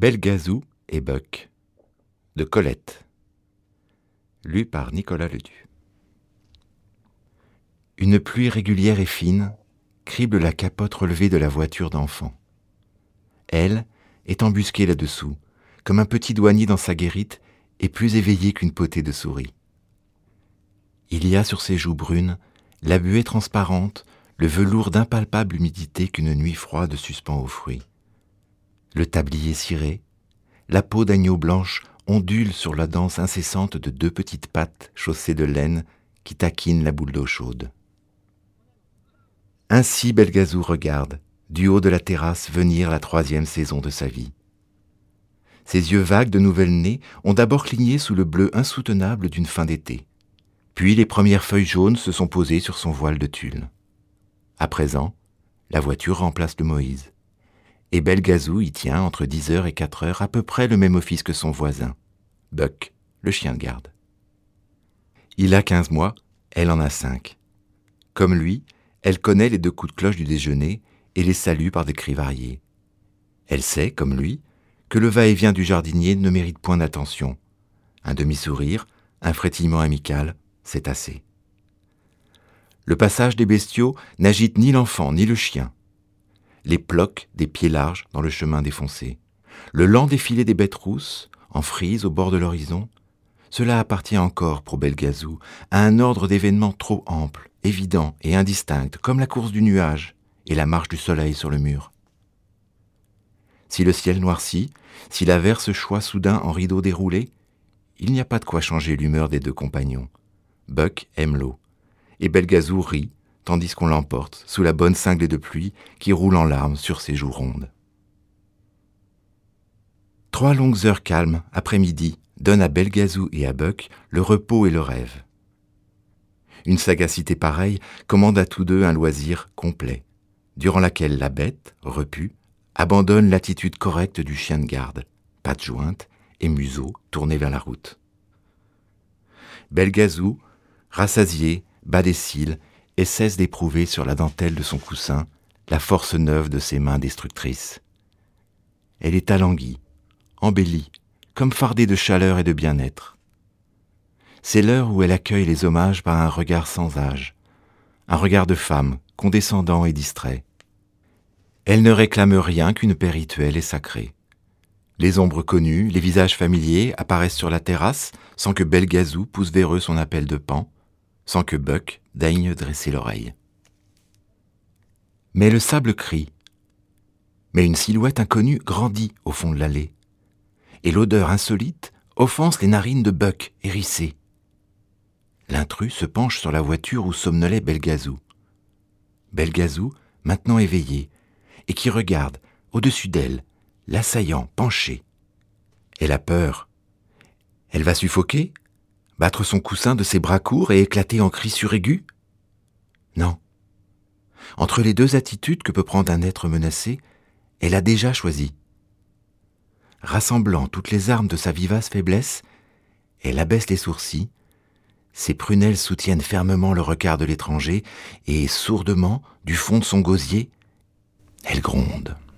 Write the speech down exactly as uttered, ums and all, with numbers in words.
Belgazou et Buck de Colette, lu par Nicolas Ledu. Une pluie régulière et fine crible la capote relevée de la voiture d'enfant. Elle est embusquée là-dessous, comme un petit douanier dans sa guérite et plus éveillée qu'une potée de souris. Il y a sur ses joues brunes la buée transparente, le velours d'impalpable humidité qu'une nuit froide suspend aux fruits. Le tablier ciré, la peau d'agneau blanche ondule sur la danse incessante de deux petites pattes chaussées de laine qui taquinent la boule d'eau chaude. Ainsi Belgazou regarde, du haut de la terrasse, venir la troisième saison de sa vie. Ses yeux vagues de nouvelle-née ont d'abord cligné sous le bleu insoutenable d'une fin d'été. Puis les premières feuilles jaunes se sont posées sur son voile de tulle. À présent, la voiture remplace le Moïse. Et Belgazou y tient entre dix heures et quatre heures à peu près le même office que son voisin, Buck, le chien de garde. Il a quinze mois, elle en a cinq. Comme lui, elle connaît les deux coups de cloche du déjeuner et les salue par des cris variés. Elle sait, comme lui, que le va-et-vient du jardinier ne mérite point d'attention. Un demi-sourire, un frétillement amical, c'est assez. Le passage des bestiaux n'agite ni l'enfant ni le chien. Les plocs des pieds larges dans le chemin défoncé, le lent défilé des bêtes rousses, en frise au bord de l'horizon, cela appartient encore pour Belgazou à un ordre d'événements trop ample, évident et indistinct, comme la course du nuage et la marche du soleil sur le mur. Si le ciel noircit, si l'averse choit soudain en rideau déroulé, il n'y a pas de quoi changer l'humeur des deux compagnons. Buck aime l'eau, et Belgazou rit, tandis qu'on l'emporte sous la bonne cinglée de pluie qui roule en larmes sur ses joues rondes. Trois longues heures calmes, après-midi, donnent à Belgazou et à Buck le repos et le rêve. Une sagacité pareille commande à tous deux un loisir complet, durant laquelle la bête, repue, abandonne l'attitude correcte du chien de garde, pattes jointes et museau tourné vers la route. Belgazou, rassasié, bat des cils et cesse d'éprouver sur la dentelle de son coussin la force neuve de ses mains destructrices. Elle est alanguie, embellie, comme fardée de chaleur et de bien-être. C'est l'heure où elle accueille les hommages par un regard sans âge, un regard de femme, condescendant et distrait. Elle ne réclame rien qu'une paix rituelle et sacrée. Les ombres connues, les visages familiers apparaissent sur la terrasse sans que Belgazou pousse vers eux son appel de paon, sans que Buck daigne dresser l'oreille. Mais le sable crie. Mais une silhouette inconnue grandit au fond de l'allée. Et l'odeur insolite offense les narines de Buck hérissées. L'intrus se penche sur la voiture où somnolait Belgazou. Belgazou, maintenant éveillé, et qui regarde, au-dessus d'elle, l'assaillant penché. Elle a peur. Elle va suffoquer, battre son coussin de ses bras courts et éclater en cris suraigus ? Non. Entre les deux attitudes que peut prendre un être menacé, elle a déjà choisi. Rassemblant toutes les armes de sa vivace faiblesse, elle abaisse les sourcils, ses prunelles soutiennent fermement le regard de l'étranger et, sourdement, du fond de son gosier, elle gronde.